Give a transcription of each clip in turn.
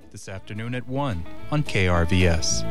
this afternoon at 1 on KRVS.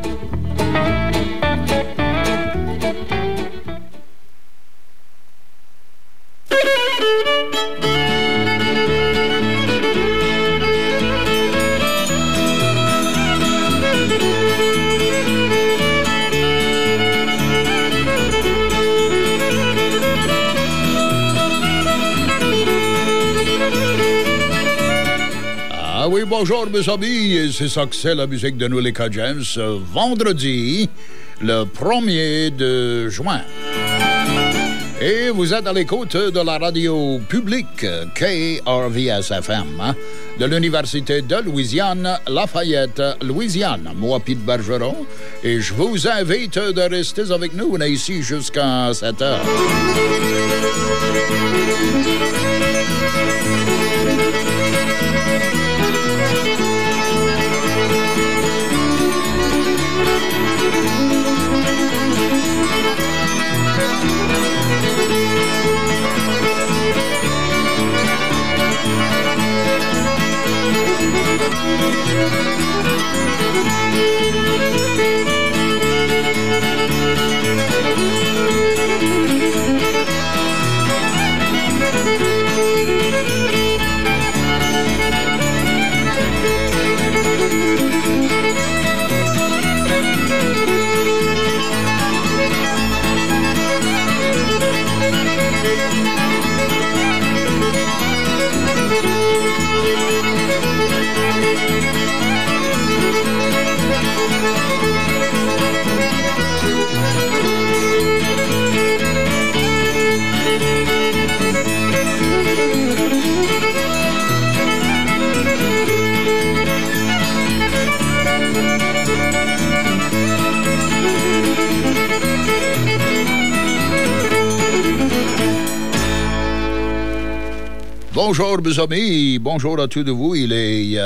Oui, bonjour mes amis, et c'est ça que c'est la musique de nous les Cajuns, vendredi, le 1er de juin. Et vous êtes à l'écoute de la radio publique KRVS-FM de l'Université de Louisiane, Lafayette, Louisiane. Moi, Pete Bergeron, et je vous invite de rester avec nous. On est ici jusqu'à 7 heures. Bonjour mes amis, bonjour à tous de vous. Il est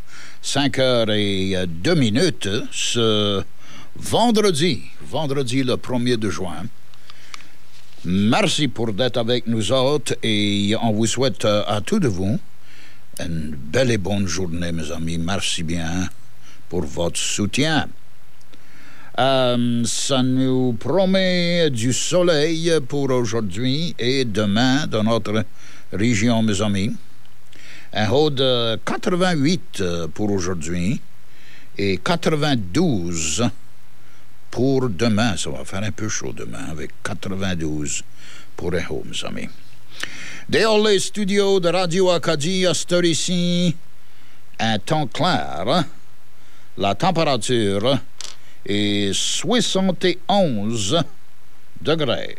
5h02 ce vendredi le 1er de juin. Merci pour d'être avec nous autres et on vous souhaite à tous de vous une belle et bonne journée mes amis. Merci bien pour votre soutien. Ça nous promet du soleil pour aujourd'hui et demain dans notre région, mes amis. Un haut de 88 pour aujourd'hui et 92 pour demain. Ça va faire un peu chaud demain avec 92 pour un haut, mes amis. Dehors les studios de Radio Acadie, à cette heure-ci, un temps clair. La température est 71 degrés.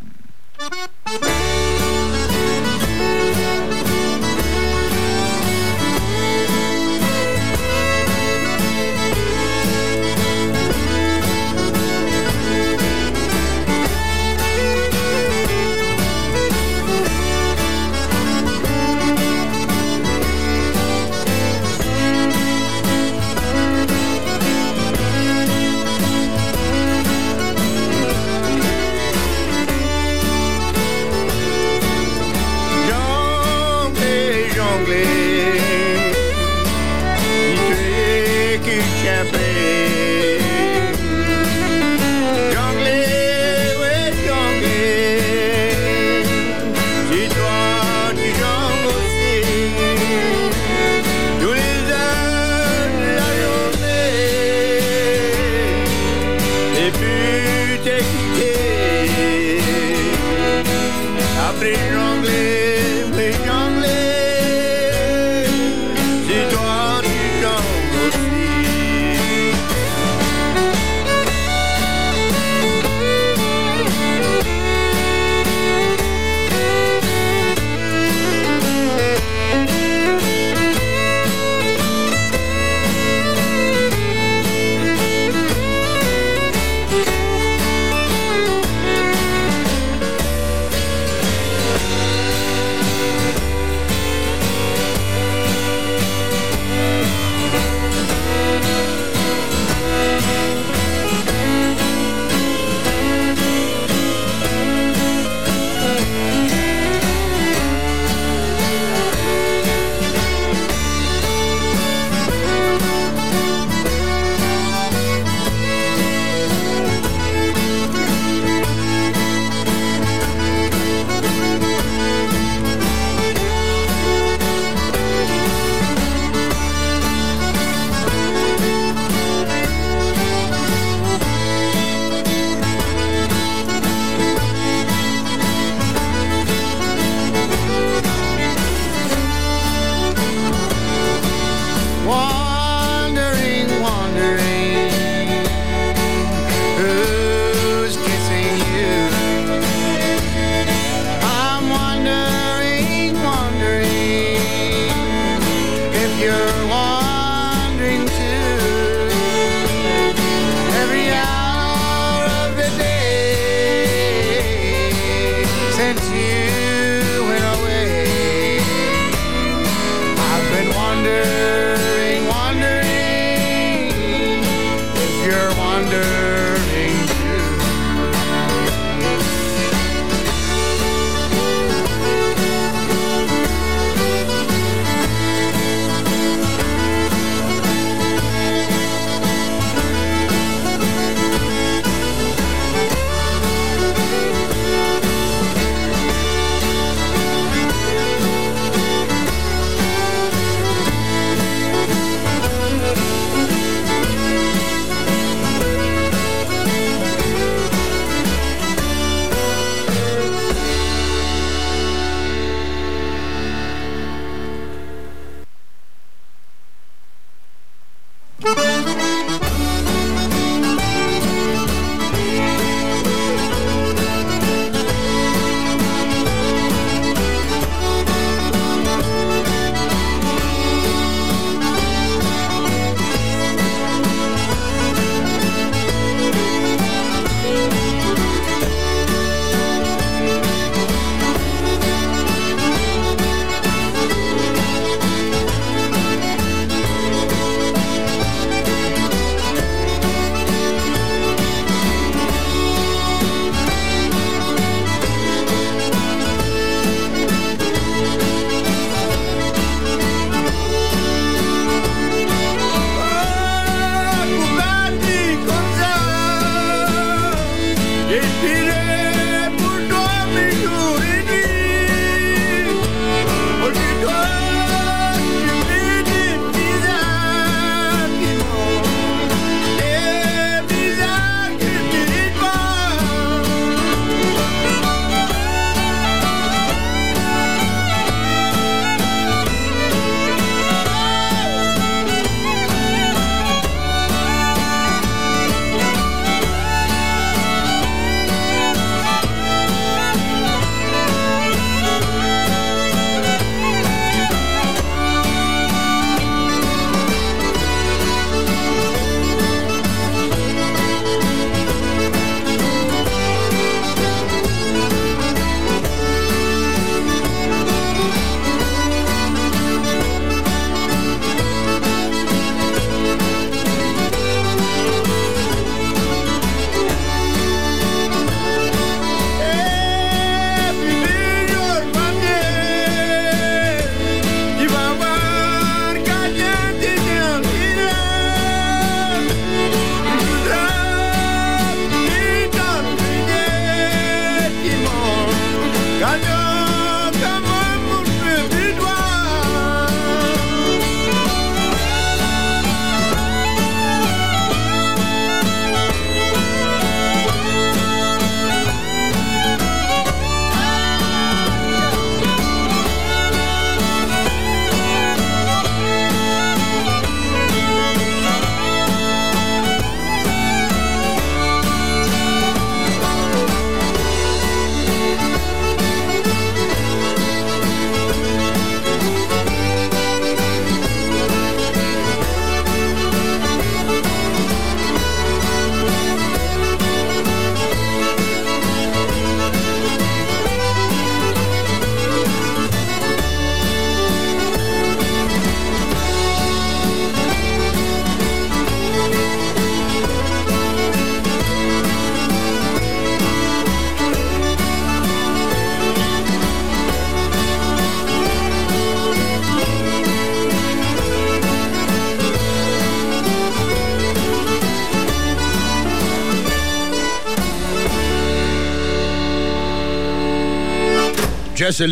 Jesse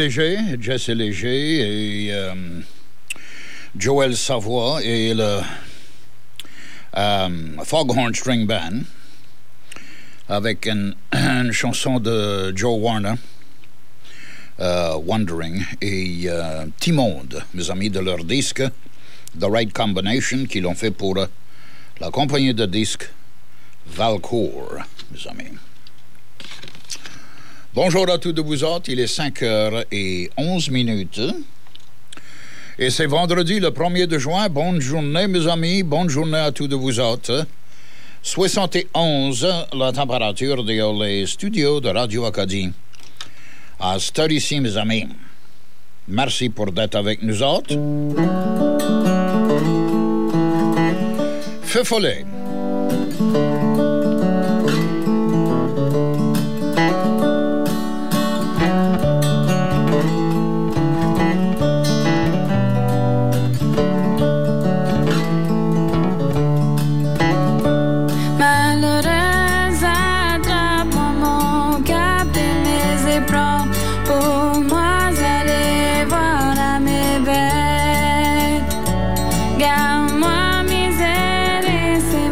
Léger et Joël Savoie et le Foghorn String Band avec une chanson de Joe Warner, Wondering, et Petit Monde, mes amis, de leur disque The Right Combination, qu'ils l'ont fait pour la compagnie de disques Valcourt, mes amis. Bonjour à tous de vous autres, il est 5h11. Et c'est vendredi, le 1er de juin. Bonne journée, mes amis, bonne journée à tous de vous autres. 71, la température dans les studios de Radio Acadie. À cette heure ici, mes amis. Merci pour d'être avec nous autres. Feu follet. Garde-moi misère et c'est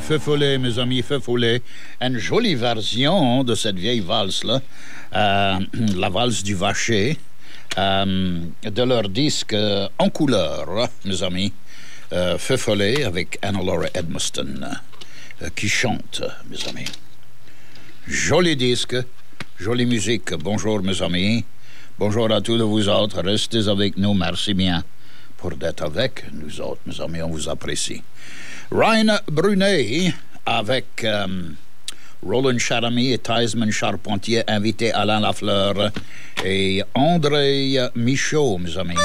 Feu follet, mes amis, Feu follet. Une jolie version de cette vieille valse-là, la valse du Vacher, de leur disque en couleur, mes amis. Feu follet avec Anna-Laura Edmiston, qui chante, mes amis. Joli disque, jolie musique. Bonjour, mes amis. Bonjour à tous vous autres. Restez avec nous. Merci bien pour d'être avec nous autres, mes amis. On vous apprécie. Ryan Brunet avec Roland Charamy et Theismann Charpentier, invité Alain Lafleur et André Michaud, mes amis.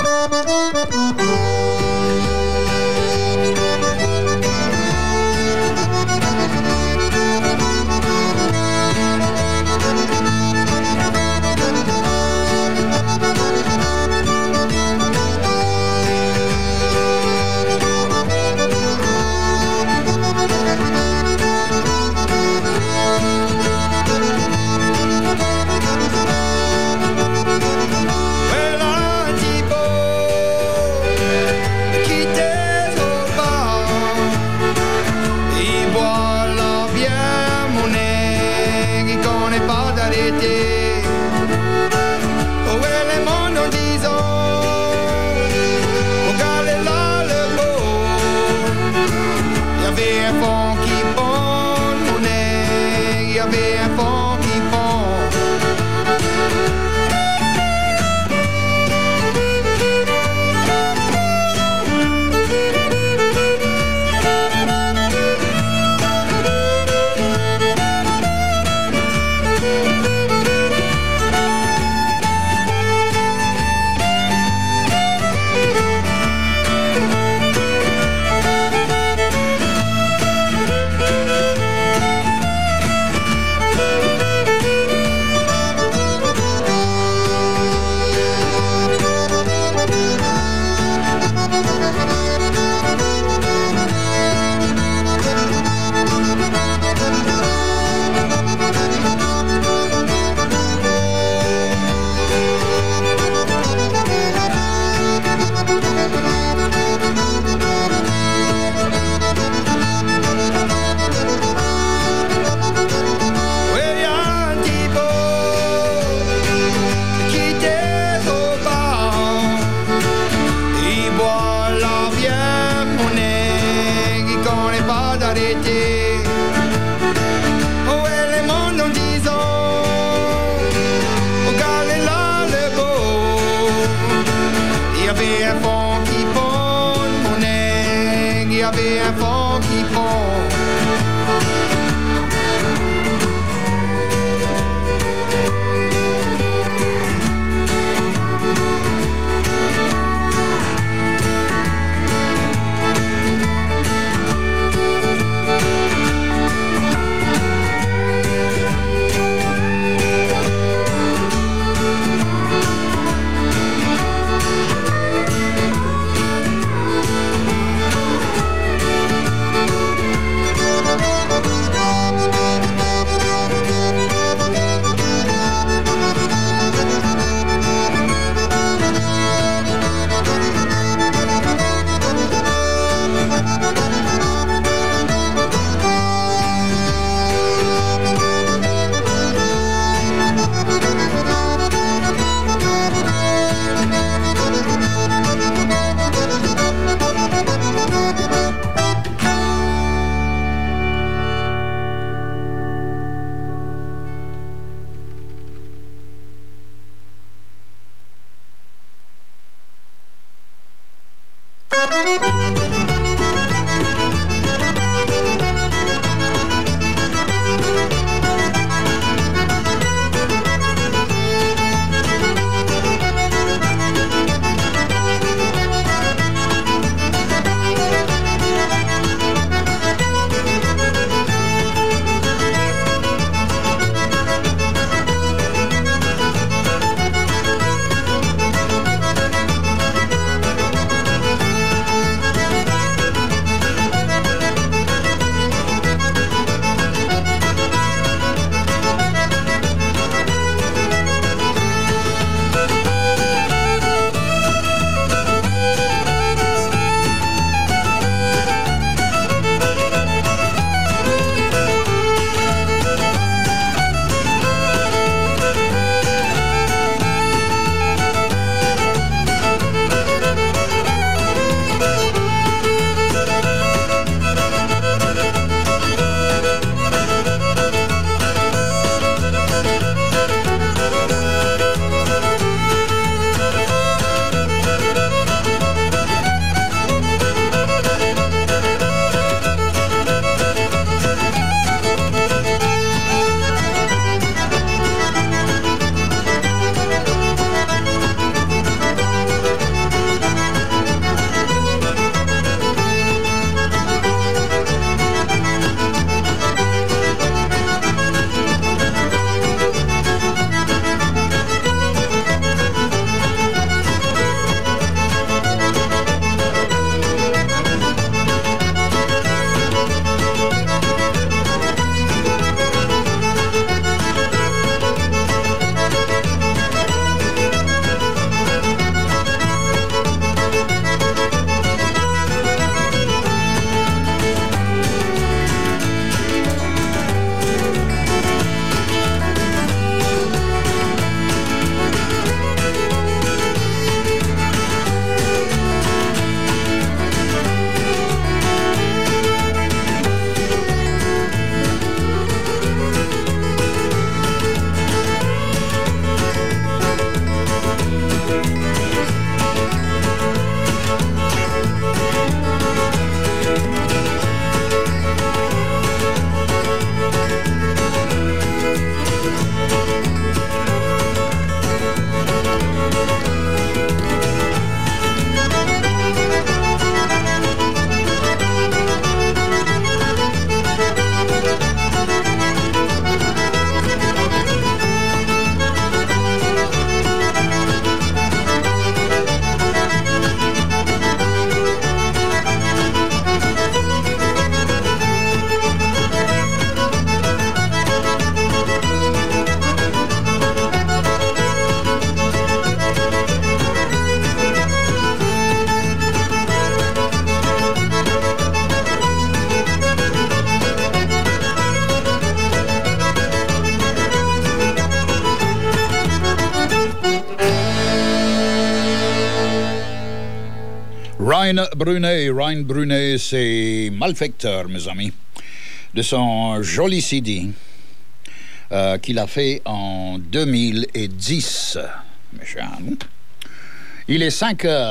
Ryan Brunet, c'est Malfecteur, mes amis, de son joli CD qu'il a fait en 2010, mes chers. Il est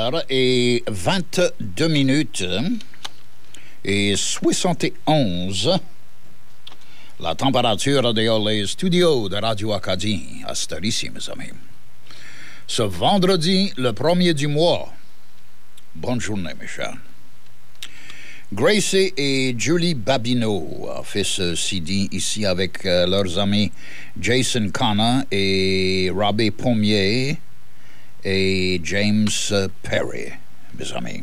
5h22 et 71. La température dans les studios de Radio Acadie à cette heure ici, mes amis. Ce vendredi, le 1er du mois. Bonne journée, mes chers. Gracie et Julie Babineau ont fait ce CD ici avec leurs amis Jason Connor et Robbie Pommier et James Perry, mes amis.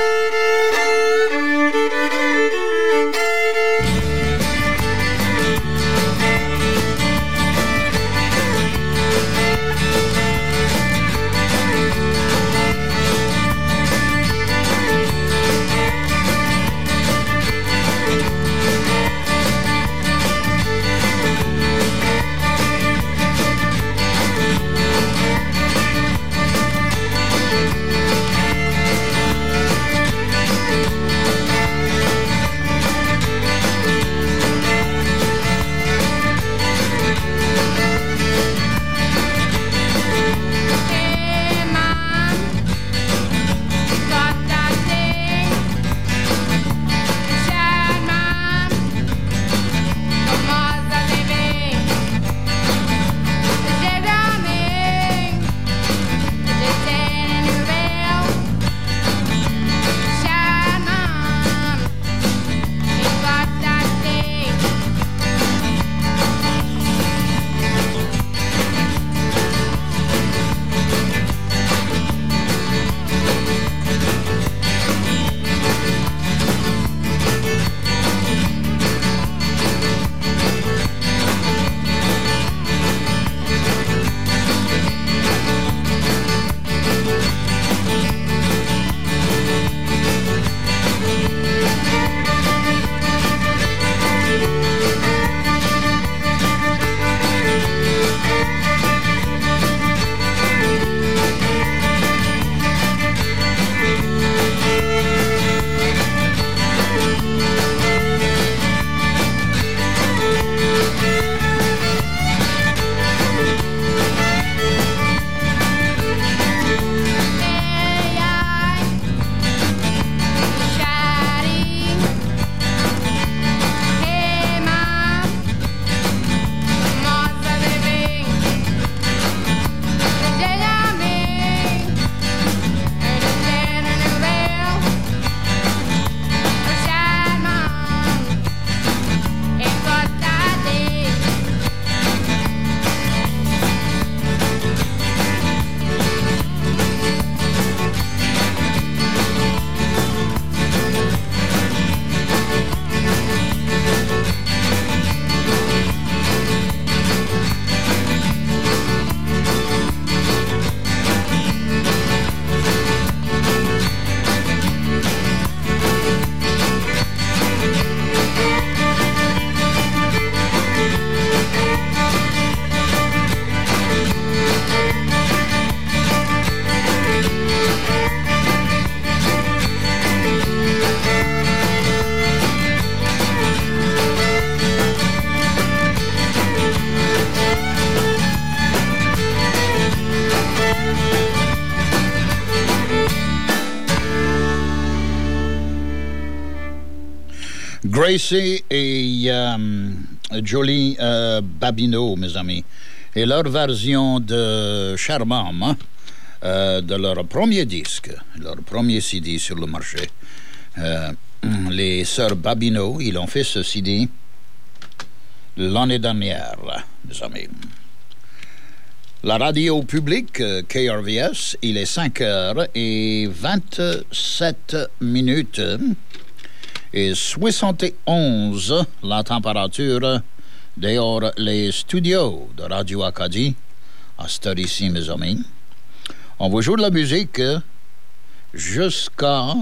Gracie et Julie Babineau, mes amis, et leur version de Charmant, de leur premier disque, leur premier CD sur le marché. Les sœurs Babineau, ils ont fait ce CD l'année dernière, mes amis. La radio publique, KRVS, il est 5h27 et 71 la température dehors les studios de Radio Acadie à cette heure ici, mes amis. On vous joue de la musique jusqu'à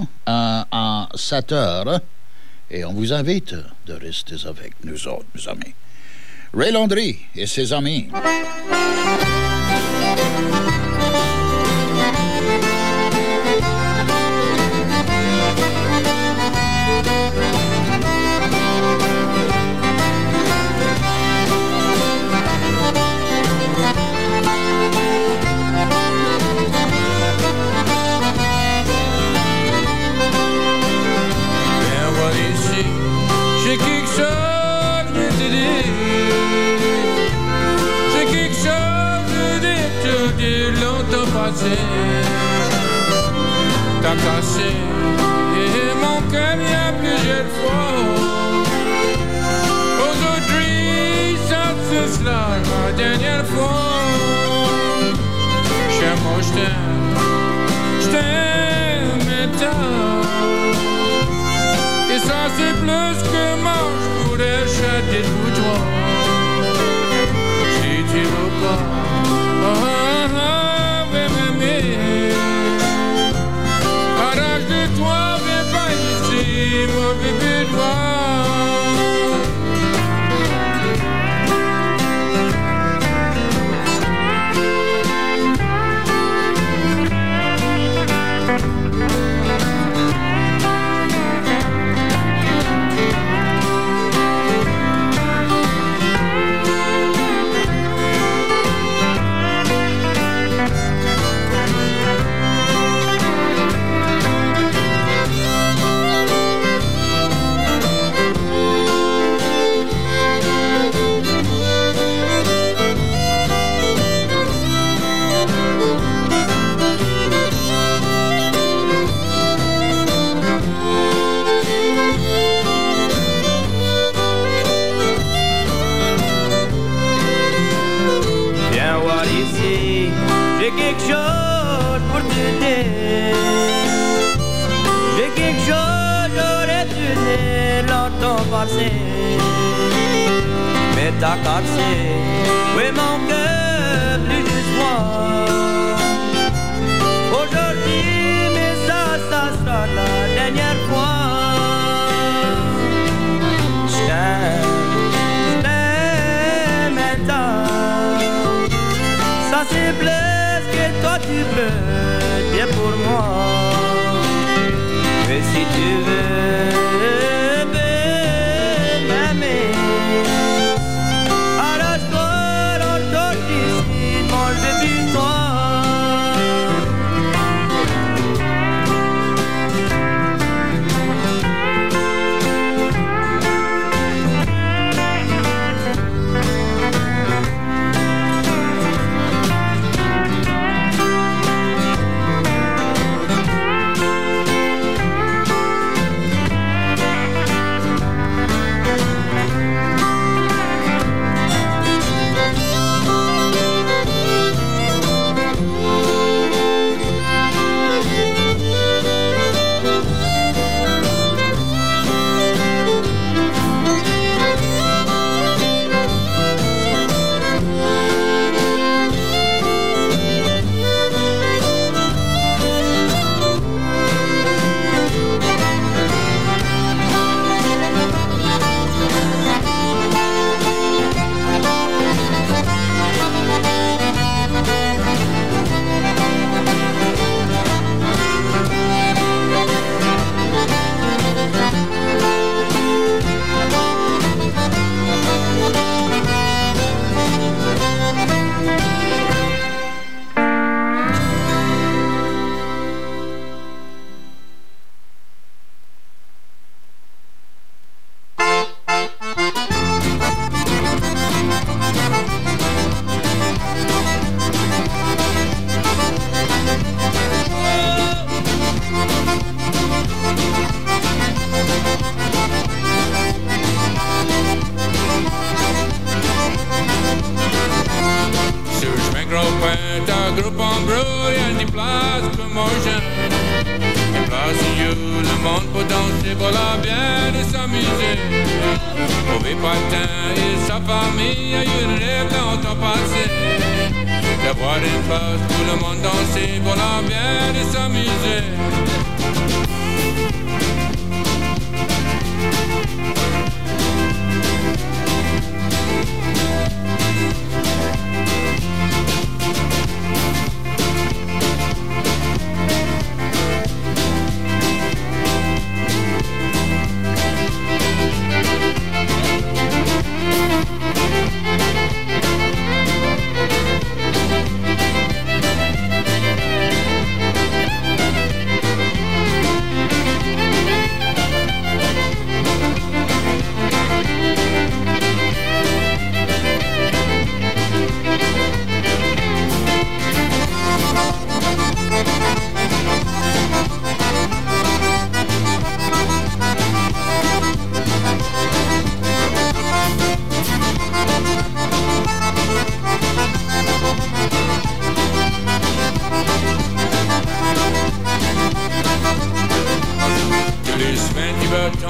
7h et on vous invite de rester avec nous autres, mes amis. Ray Landry et ses amis. dans ton passé. T'as cassé mon cœur il y a plusieurs fois. Aujourd'hui, ça ce sera la dernière fois. Moi je t'aime maintenant. Et ça c'est plus que moi je pourrais chanter pour toi. Si tu veux pas m'aimer, arrache de toi, viens pas ici, mon bébé noir. Mais t'as cassé, oui mon cœur plus juste moi. Aujourd'hui, mais ça sera la dernière fois. Je t'aime maintenant. Ça c'est plus que toi tu peux dire pour moi. Mais si tu veux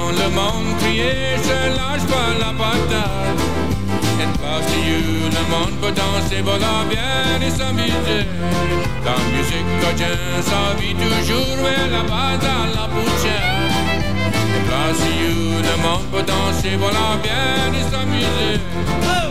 J'entends le monde crier, je lâche pas la patate. Une place de you, le monde peut danser, voilà bien et s'amuser. La musique quotidienne, ça vit toujours, mais la base à la poussière. Une place de you, le monde peut danser, voilà bien et s'amuser. Oh!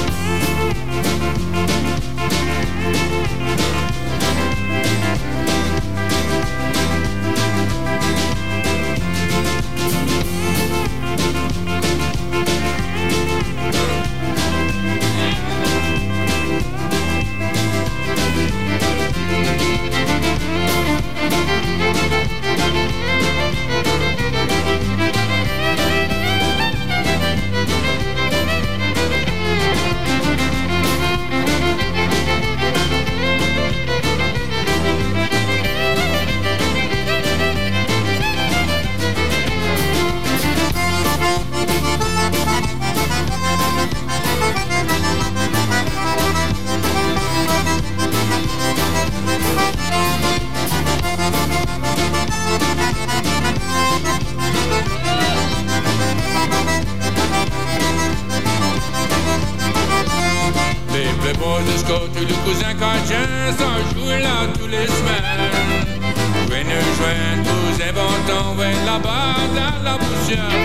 Le cousin Cajun, ça joue là tous les semaines. Jouez nous joindre, nous inventons, ouais, là-bas dans la poussière.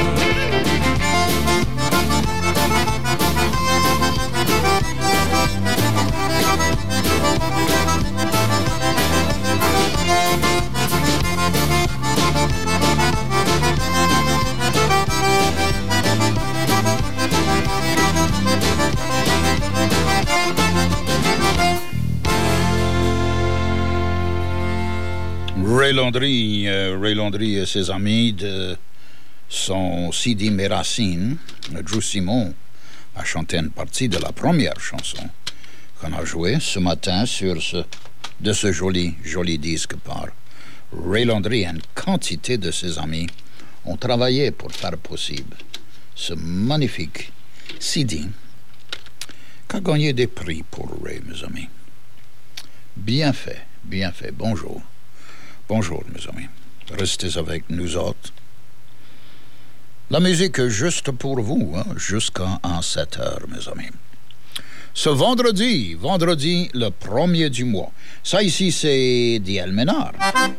Ray Landry et ses amis de son CD Mes Racines. Drew Simon a chanté une partie de la première chanson qu'on a jouée ce matin de ce joli disque par Ray Landry. Une quantité de ses amis ont travaillé pour faire possible ce magnifique CD qui a gagné des prix pour Ray, mes amis. Bien fait. Bonjour, mes amis. Restez avec nous autres. La musique est juste pour vous, jusqu'à 7 heures, mes amis. Ce vendredi le 1er du mois. Ça ici, c'est D.L. Ménard.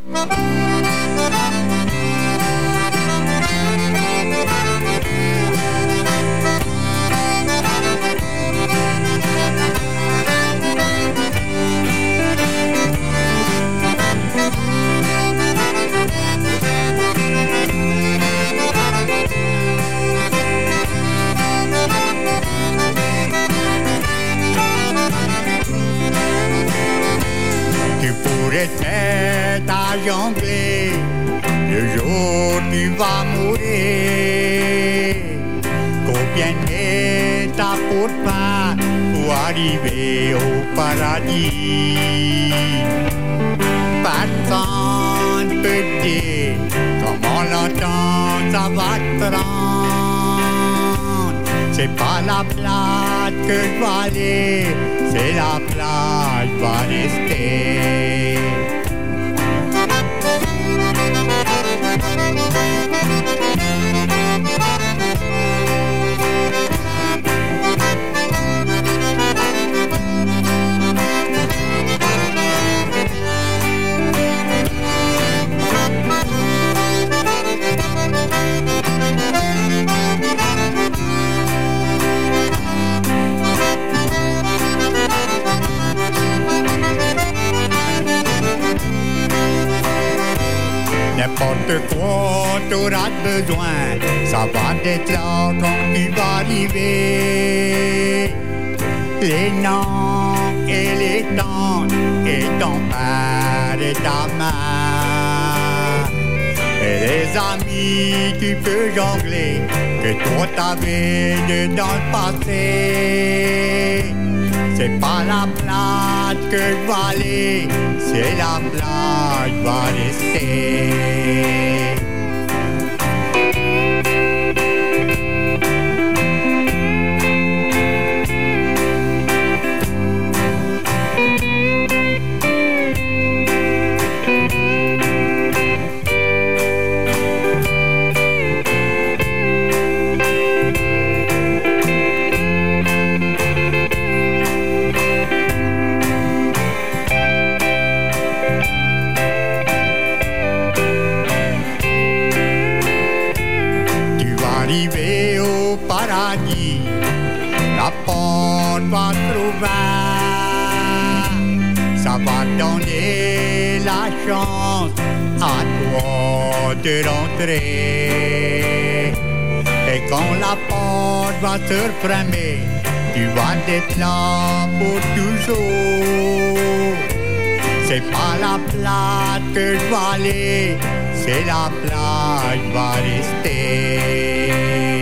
T'es à jongler le jour tu vas mourir. Combien d'étapes pour pas pour arriver au paradis. Personne peut dire comment longtemps ça va te rendre. C'est pas la plage que je vais aller, c'est la plage qui va rester. N'importe quoi t'auras besoin, ça va être là quand tu vas arriver. Les noms et les tantes et ton père et ta mère. Et les amis tu peux jongler, que toi t'avais dans le passé. C'est pas la plage que je vais aller, c'est la plage qui va rester. va donner la chance à toi de rentrer. Et quand la porte va se refermer, tu vas être là pour toujours. C'est pas la plage que je vais aller, c'est la plage qui va rester.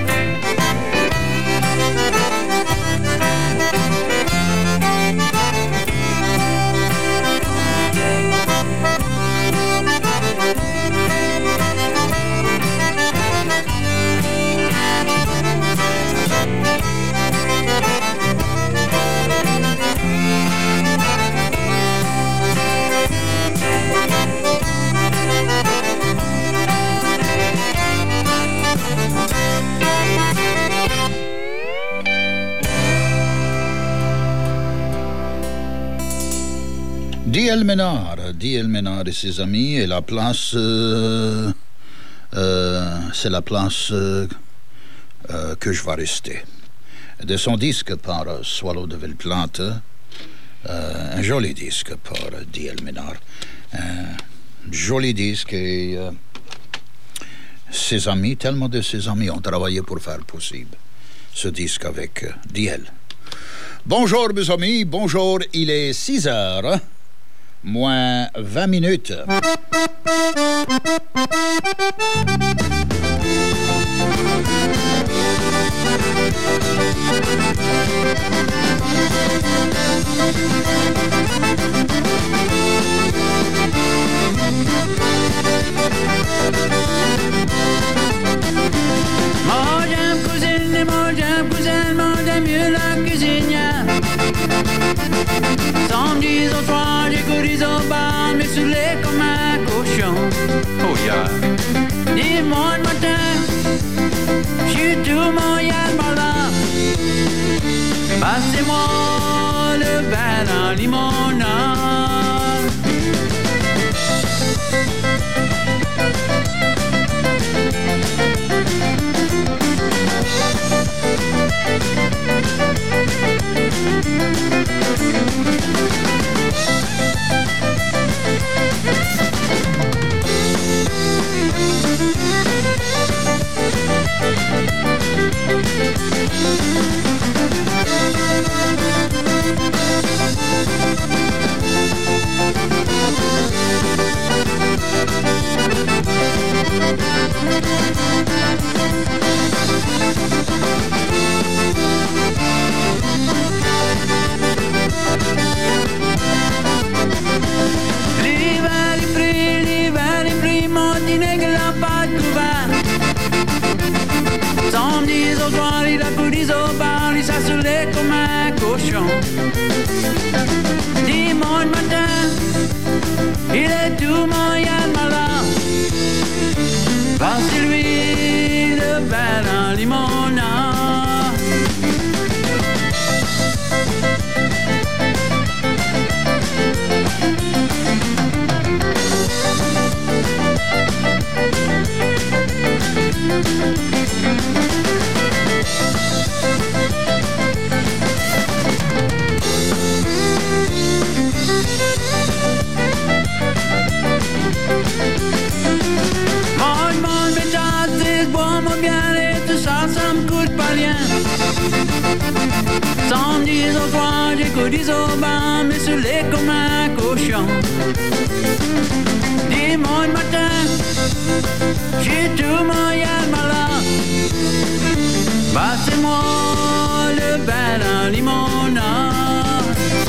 Di Elménard et ses amis, et la place, c'est la place que je vais rester. De son disque par Swallow de Villeplante, un joli disque par Di Elménard, un joli disque, et ses amis, tellement de ses amis ont travaillé pour faire possible ce disque avec Di-El. Bonjour mes amis, bonjour, il est 6h. Moins 20 minutes. Moi j'aime cuisiner, moi j'aime cuisiner, moi j'aime mieux la cuisine. Samedi au soir, j'écoute au bar, mais saoulé comme un cochon. Oh yeah. Dis-moi le matin, j'suis tout Montréal par là. Passez-moi le vin en limonade. Dimanche matin, il est tout Montréal malin. Passez-lui le vin en limonade. Samedi au soir, j'écoute des aubins, mais saoulé comme un cochon. Dimanche matin, j'ai tout Montréal malin. Passez-moi le vin en limonade.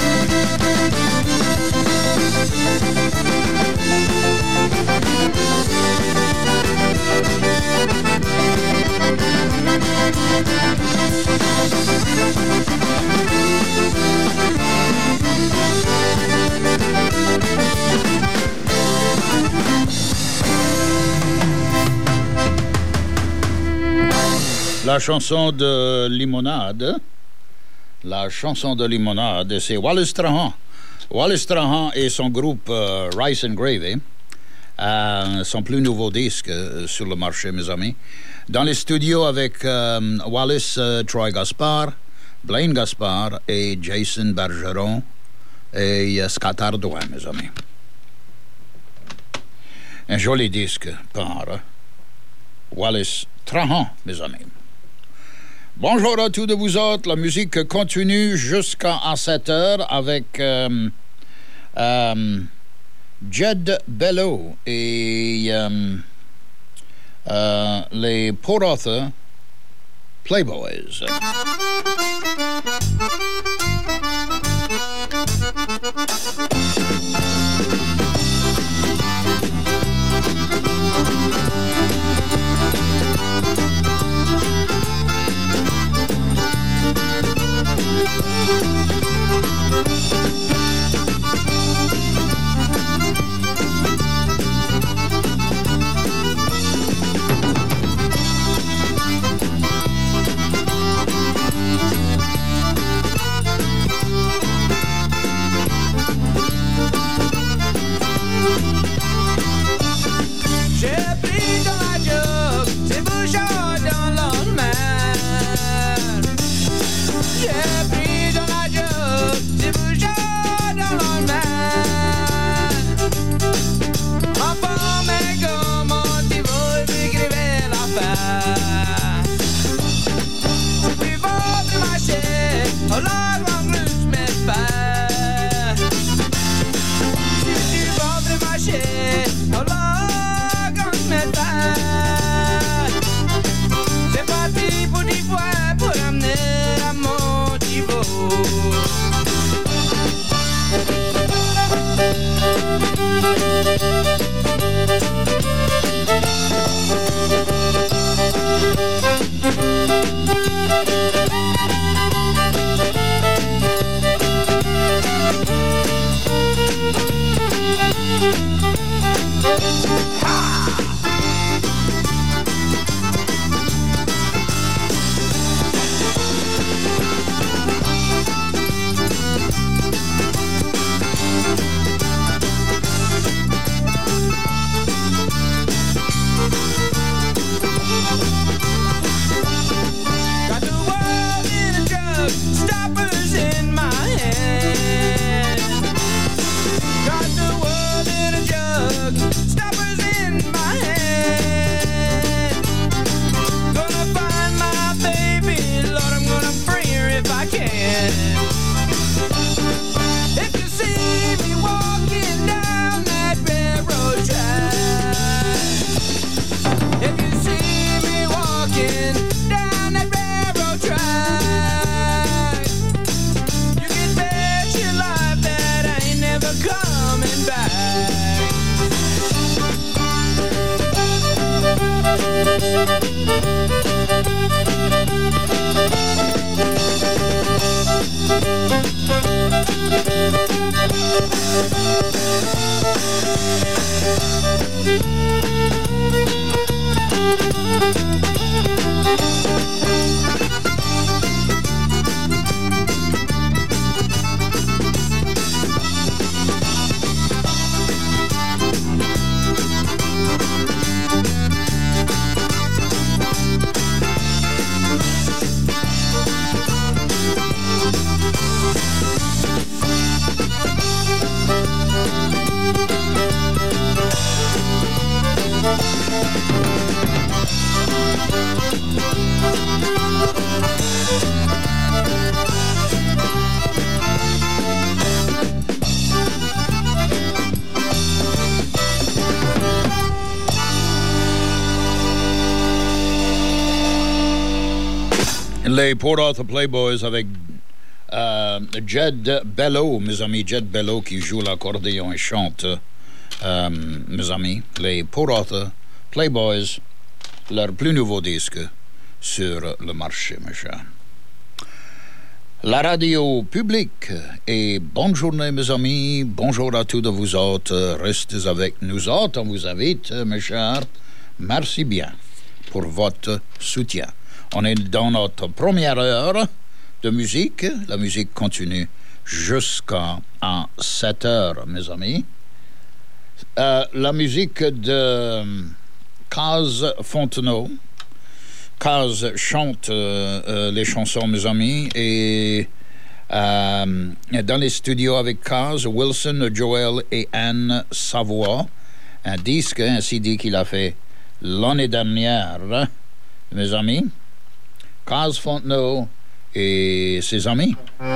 La chanson de Limonade. La chanson de Limonade, c'est Wallace Strahan. Wallace Strahan et son groupe Rice and Gravy, son plus nouveau disque sur le marché, mes amis. Dans les studios avec Wallace, Troy Gaspard, Blaine Gaspard et Jason Bergeron et Scott Ardoin, mes amis. Un joli disque par Wallace Trahan, mes amis. Bonjour à tous de vous autres. La musique continue jusqu'à 7h avec Jed Bello et les Port Arthur Playboys. Les Port Arthur Playboys avec Jed Bello, mes amis, Jed Bello qui joue l'accordéon et chante, mes amis, les Port Arthur Playboys, leur plus nouveau disque sur le marché, mes chers. La radio publique, et bonne journée, mes amis, bonjour à tous de vous autres, restez avec nous autres, on vous invite, mes chers, merci bien pour votre soutien. On est dans notre première heure de musique. La musique continue jusqu'à 7 heures, mes amis. La musique de Caz Fontenot. Caz chante les chansons, mes amis, et Dans les studios avec Kaz, Wilson, Joel et Anne Savoie. Un disque, un CD qu'il a fait l'année dernière, mes amis. Kaz Fontenot et ses amis.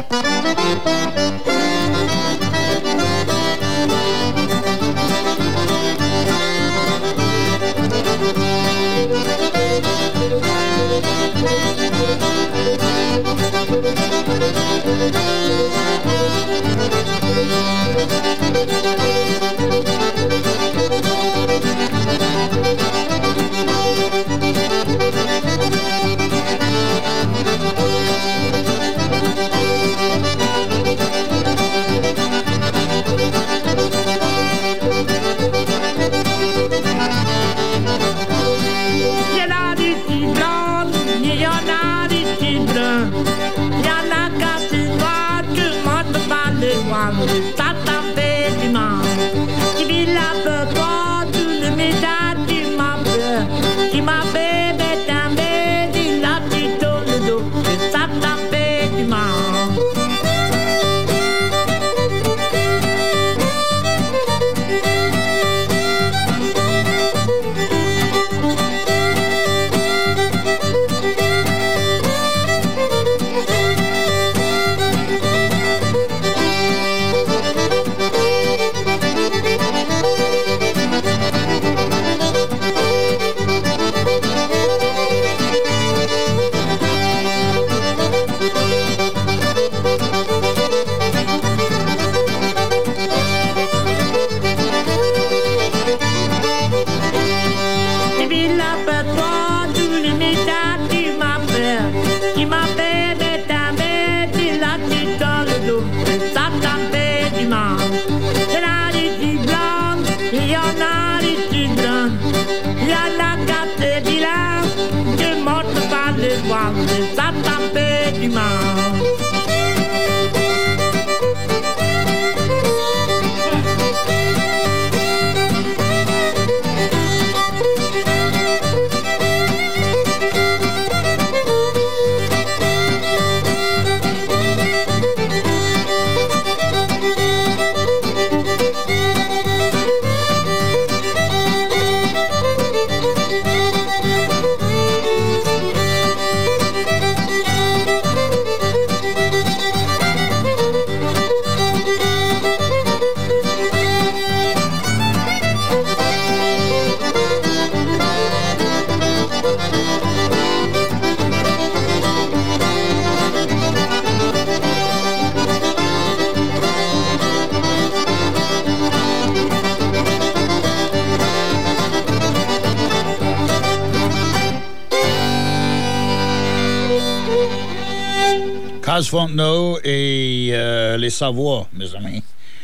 Kaz Fontenot et les Savoie, mes amis,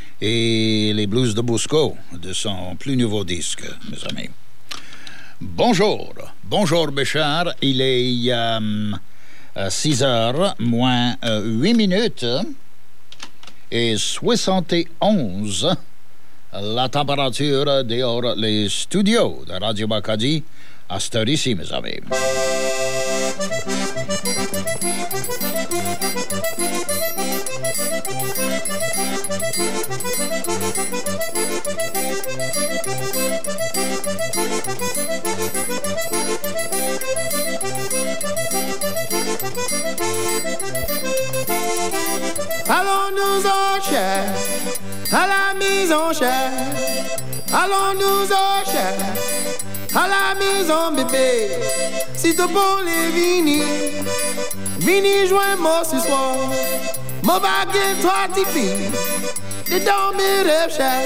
et les Blues de Busco, de son plus nouveau disque, mes amis. Bonjour, Béchard, il est 6h moins 8 minutes et 71 la température dehors les studios de Radio Bacadi à cette heure ici, mes amis. Allons-nous en chair, à la maison chère. Allons-nous en chair, à la maison bébé. Si tu pour les vini joins-moi ce soir. Mon baguette, toi, t'y filles, de dormir rêve cher.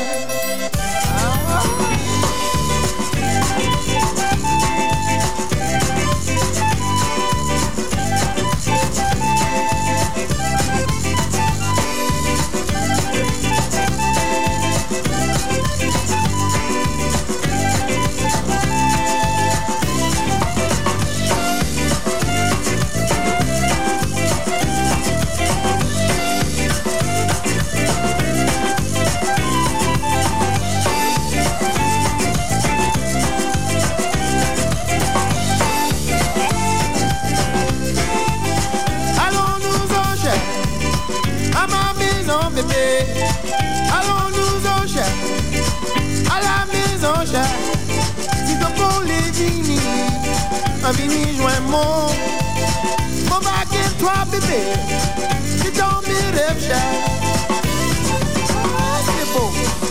vini joint mon baguette toi bébé, c'est dans mes rêves chers. C'est beau.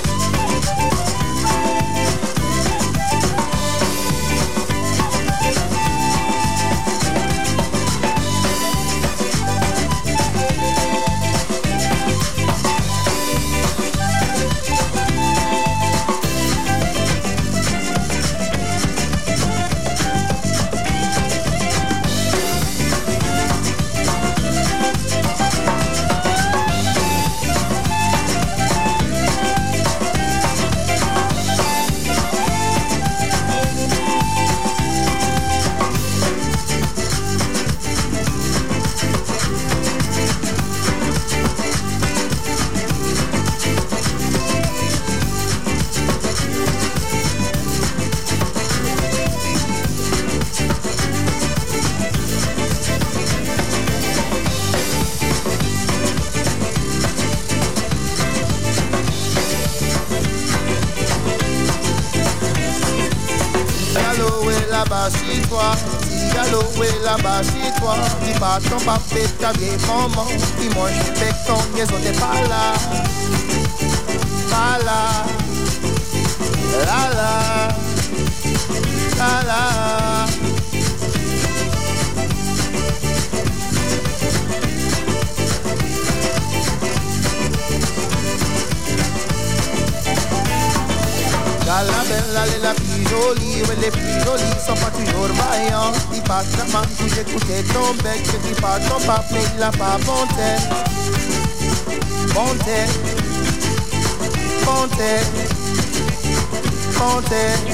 Là-bas chez toi, dis pas ton papa, ta vieille maman, qui mange du béton, ils sont des pas là, pas là, la la, la la. La belle, elle est la plus jolie, ouais, les plus jolies sont pas toujours vaillants. Dis pas ta main, touche écouter ton bec, je dis pas ton pape, mais il a pas bon tête. Bon tête, bon tête, bon tête.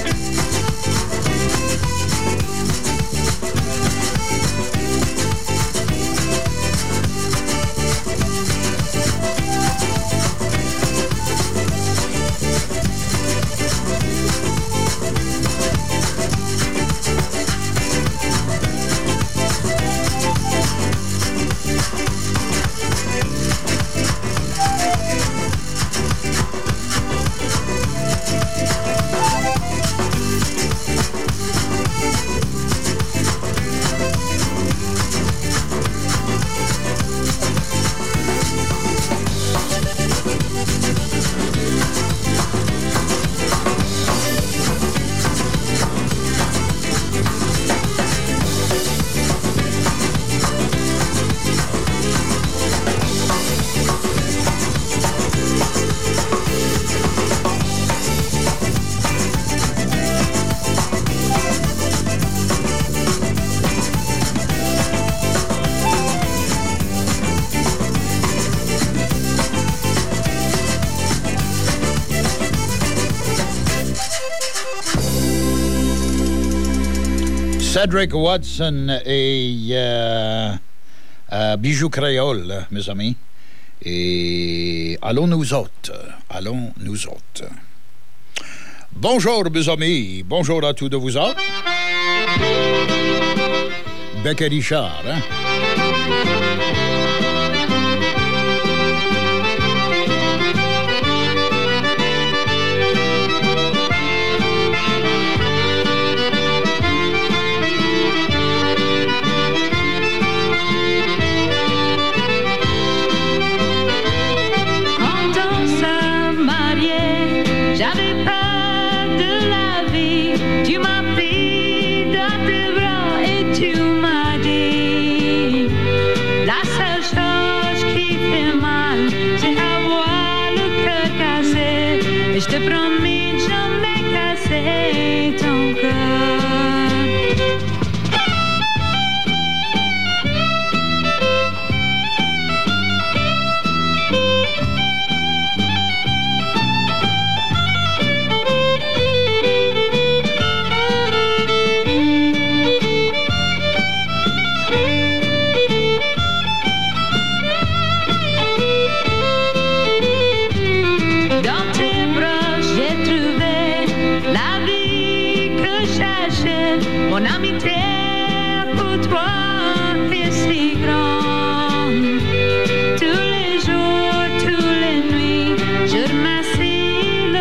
Cedric Watson et Bijou Créole, mes amis. Et allons nous autres. Bonjour, mes amis. Bonjour à tous de vous autres. Bec et Richard, hein?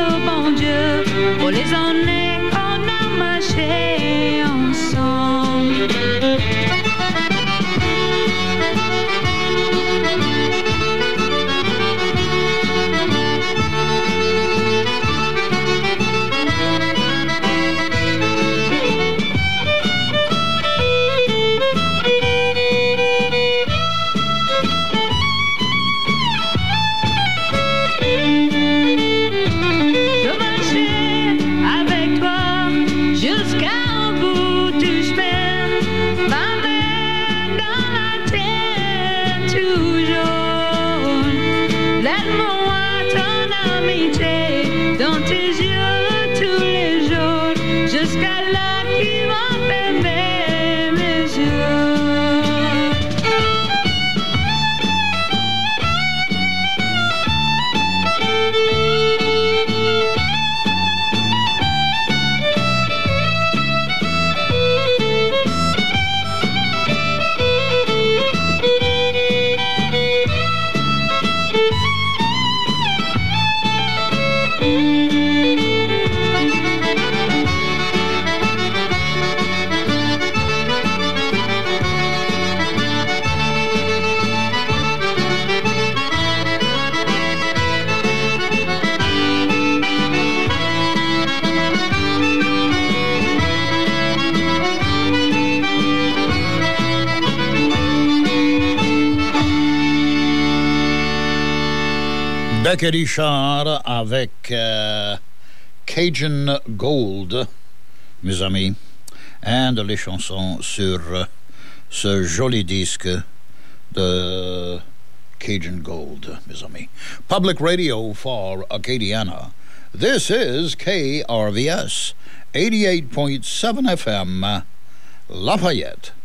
les années qu'on a marché ensemble. Becky Richard avec Cajun Gold, mes amis, et les chansons sur ce joli disque de Cajun Gold, mes amis. Public Radio for Acadiana. This is KRVS 88.7 FM, Lafayette.